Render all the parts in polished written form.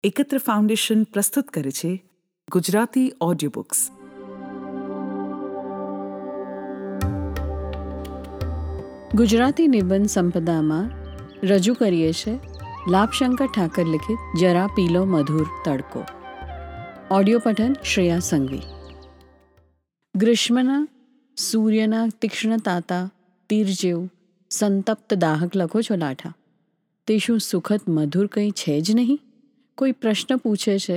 એકત્ર ફાઉન્ડેશન પ્રસ્તુત કરે છે ગુજરાતી ઓડિયો બુક્સ. ગુજરાતી નિબંધ સંપદામાં રજૂ કરીએ છીએ લાભશંકર ઠાકર લિખિત જરા પીલો મધુર તડકો. ઓડિયો પઠન શ્રેયા સંઘવી. ગ્રીષ્મના સૂર્યના તીક્ષ્ણ તાતા તીર જેવું સંતપ્ત દાહક લખો છો લાઠા. તે શું સુખદ મધુર કંઈ છે જ નહીં? કોઈ પ્રશ્ન પૂછે છે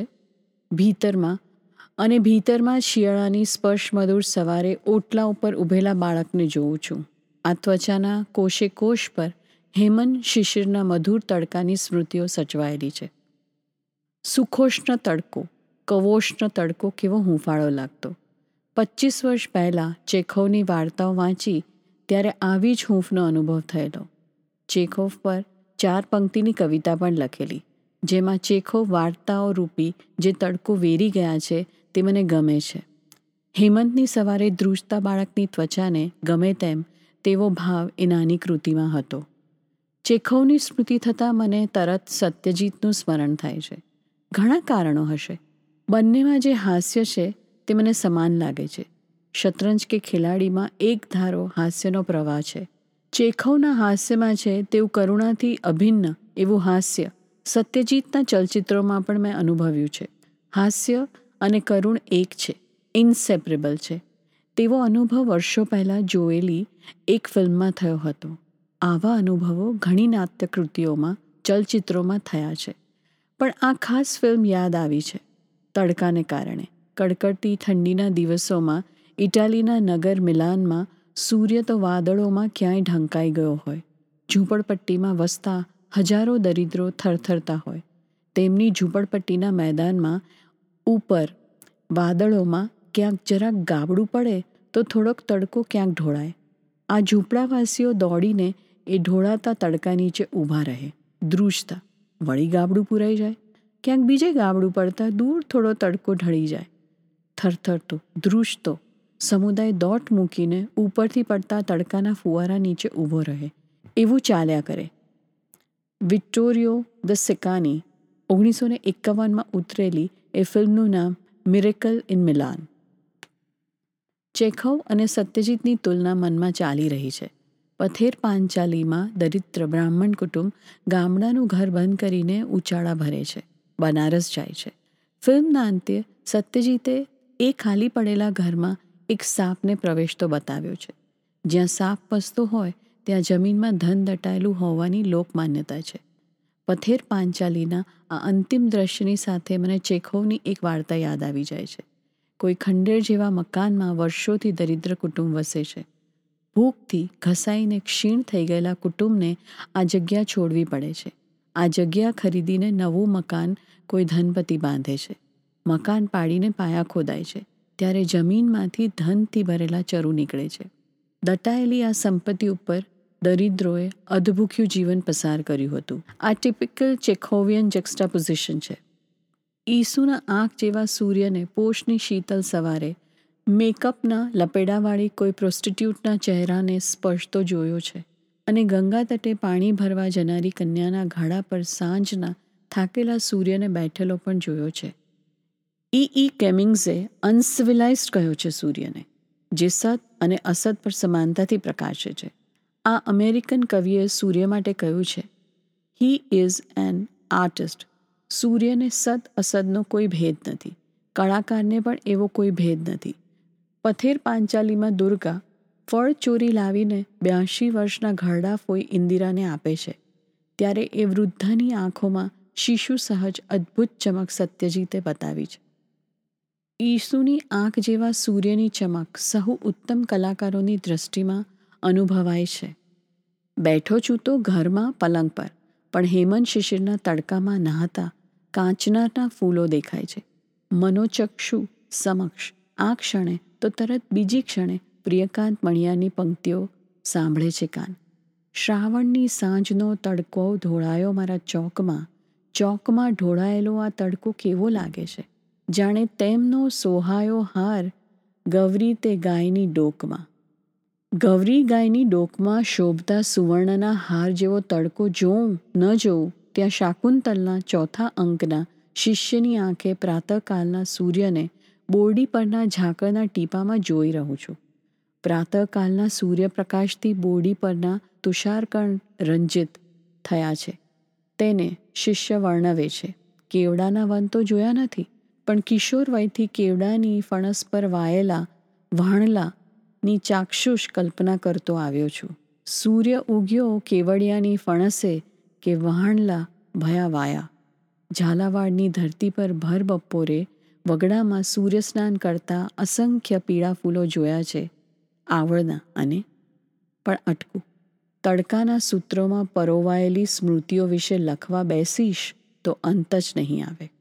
ભીતરમાં શિયાળાની સ્પર્શ મધુર સવારે ઓટલા ઉપર ઊભેલા બાળકને જોઉં છું. આ ત્વચાના કોશે કોશ પર હેમંત શિશિરના મધુર તડકાની સ્મૃતિઓ સચવાયેલી છે. સુખોષ્ણ તડકો, કવોષ્ણ તડકો કેવો હૂંફાળો લાગતો. 25 વર્ષ પહેલાં ચેખોવની વાર્તાઓ વાંચી ત્યારે આવી જ હૂંફનો અનુભવ થયેલો. ચેખોવ પર 4 પંક્તિની કવિતા પણ લખેલી, જેમાં ચેખોવ વાર્તાઓ રૂપી જે તડકો વેરી ગયા છે તે મને ગમે છે. હેમંતની સવારે ધ્રુજતા બાળકની ત્વચાને ગમે તેમ તેવો ભાવ એ નાની કૃતિમાં હતો. ચેખોવની સ્મૃતિ થતાં મને તરત સત્યજીતનું સ્મરણ થાય છે. ઘણા કારણો હશે. બંનેમાં જે હાસ્ય છે તે મને સમાન લાગે છે. શતરંજ કે ખેલાડીમાં એક ધારો હાસ્યનો પ્રવાહ છે. ચેખોવના હાસ્યમાં છે તેવું કરુણાથી અભિન્ન એવું હાસ્ય સત્યજીતના ચલચિત્રોમાં પણ મેં અનુભવ્યું છે. હાસ્ય અને કરુણ એક છે, ઇન્સેપરેબલ છે. તેવો અનુભવ વર્ષો પહેલાં જોયેલી એક ફિલ્મમાં થયો હતો. આવા અનુભવો ઘણી નાટ્યકૃતિઓમાં, ચલચિત્રોમાં થયા છે. પણ આ ખાસ ફિલ્મ યાદ આવી છે તડકાને કારણે. કડકડતી ઠંડીના દિવસોમાં ઇટાલીના નગર મિલાનમાં સૂર્ય તો વાદળોમાં ક્યાંય ઢંકાઈ ગયો હોય. ઝૂંપડપટ્ટીમાં વસતા હજારો દરિદ્રો થરથરતા હોય. તેમની ઝૂંપડપટ્ટીના મેદાનમાં ઉપર વાદળોમાં ક્યાંક જરાક ગાબડું પડે તો થોડોક તડકો ક્યાંક ઢોળાય. આ ઝૂંપડાવાસીઓ દોડીને એ ઢોળાતા તડકા નીચે ઊભા રહે, ધ્રુજતા. વળી ગાબડું પૂરાઈ જાય, ક્યાંક બીજે ગાબડું પડતા દૂર થોડો તડકો ઢળી જાય. થરથરતો, ધ્રુજતો સમુદાય દોટ મૂકીને ઉપરથી પડતા તડકાના ફુવારા નીચે ઊભો રહે. એવું ચાલ્યા કરે. વિટ્ટોરિયો દ સિકાની 1951માં ઉતરેલી એ ફિલ્મનું નામ મિરેકલ ઇન મિલાન. ચેખોવ અને સત્યજીતની તુલના મનમાં ચાલી રહી છે. પથેર પાંચાલીમાં દરિદ્ર બ્રાહ્મણ કુટુંબ ગામડાનું ઘર બંધ કરીને ઉચાળા ભરે છે, બનારસ જાય છે. ફિલ્મના અંતે સત્યજીતે એ ખાલી પડેલા ઘરમાં એક સાપને પ્રવેશતો બતાવ્યો છે. જ્યાં સાપ પસતો હોય ત્યાં જમીનમાં ધન દટાયેલું હોવાની લોકમાન્યતા છે. પથેર પાંચાલીના આ અંતિમ દ્રશ્યની સાથે મને ચેખોવની એક વાર્તા યાદ આવી જાય છે. કોઈ ખંડેર જેવા મકાનમાં વર્ષોથી દરિદ્ર કુટુંબ વસે છે. ભૂખથી ઘસાઈને ક્ષીણ થઈ ગયેલા કુટુંબને આ જગ્યા છોડવી પડે છે. આ જગ્યા ખરીદીને નવું મકાન કોઈ ધનપતિ બાંધે છે. મકાન પાડીને પાયા ખોદાય છે ત્યારે જમીનમાંથી ધનથી ભરેલા ચરુ નીકળે છે. દટાયેલી આ સંપત્તિ ઉપર દરિદ્રોએ અધભૂખ્યું જીવન પસાર કર્યું હતું. આ ટિપિકલ ચેખોવિયન જક્સ્ટાપોઝિશન છે. ઈસુના આંખ જેવા સૂર્યને પોષની શીતલ સવારે મેકઅપના લપેડાવાળી કોઈ પ્રોસ્ટિટ્યૂટના ચહેરાને સ્પર્શતો જોયો છે. અને ગંગા તટે પાણી ભરવા જનારી કન્યાના ઘાડા પર સાંજના થાકેલા સૂર્યને બેઠેલો પણ જોયો છે. E. કેમિંગ્સે અનસિવિલાઇઝ્ડ કહ્યો છે સૂર્યને, જે સત અને અસત પર સમાનતાથી પ્રકાશે છે. આ અમેરિકન કવિએ સૂર્ય માટે કહ્યું છે, હી ઇઝ એન આર્ટિસ્ટ. સૂર્યને સત અસતનો કોઈ ભેદ નથી. કળાકારને પણ એવો કોઈ ભેદ નથી. પથેર પાંચાલીમાં દુર્ગા ફળ ચોરી લાવીને 82 વર્ષના ઘરડા ફોઈ ઇન્દિરાને આપે છે ત્યારે એ વૃદ્ધાની આંખોમાં શિશુ સહજ અદ્ભુત ચમક સત્યજીતે બતાવી છે. ઈસુની આંખ જેવા સૂર્યની ચમક સહુ ઉત્તમ કલાકારોની દૃષ્ટિમાં અનુભવાય છે. બેઠો છું તો ઘરમાં પલંગ પર, પણ હેમંત શિશિરના તડકામાં નહાતા કાંચનાના ફૂલો દેખાય છે. મનોચક્ષુ સમક્ષ આ ક્ષણે તો તરત બીજી ક્ષણે પ્રિયકાંત મણિયારની પંક્તિઓ સાંભળે છે કાન. શ્રાવણની સાંજનો તડકો ઢોળાયો મારા ચોકમાં ઢોળાયેલો આ તડકો કેવો લાગે છે. જાણે તેમનો સોહાયો હાર ગૌરી તે ગાયની ડોકમાં. ગૌરી ગાયની ડોકમાં શોભતા સુવર્ણના હાર જેવો તડકો જોઉં ન જોઉં ત્યાં શાકુંતલના ચોથા અંકના શિષ્યની આંખે પ્રાતઃકાલના સૂર્યને બોરડી પરના ઝાકળના ટીપામાં જોઈ રહું છું. પ્રાતઃકાલના સૂર્યપ્રકાશથી બોરડી પરના તુષારકણ રંજિત થયા છે. તેને શિષ્ય વર્ણવે છે. કેવડાના વન તો જોયા નથી, પણ કિશોર વયથી કેવડાની ફણસ પર વાયેલા વહાણલાની ચાક્ષુષ કલ્પના કરતો આવ્યો છું. સૂર્ય ઉગ્યો કેવડિયાની ફણસે કે વહાણલા ભયા વાયા. ઝાલાવાડની ધરતી પર ભર બપોરે વગડામાં સૂર્યસ્નાન કરતા અસંખ્ય પીળા ફૂલો જોયા છે, આવળના અને પણ અટકું. તડકાના સૂત્રોમાં પરોવાયેલી સ્મૃતિઓ વિશે લખવા બેસીશ તો અંત જ નહીં આવે.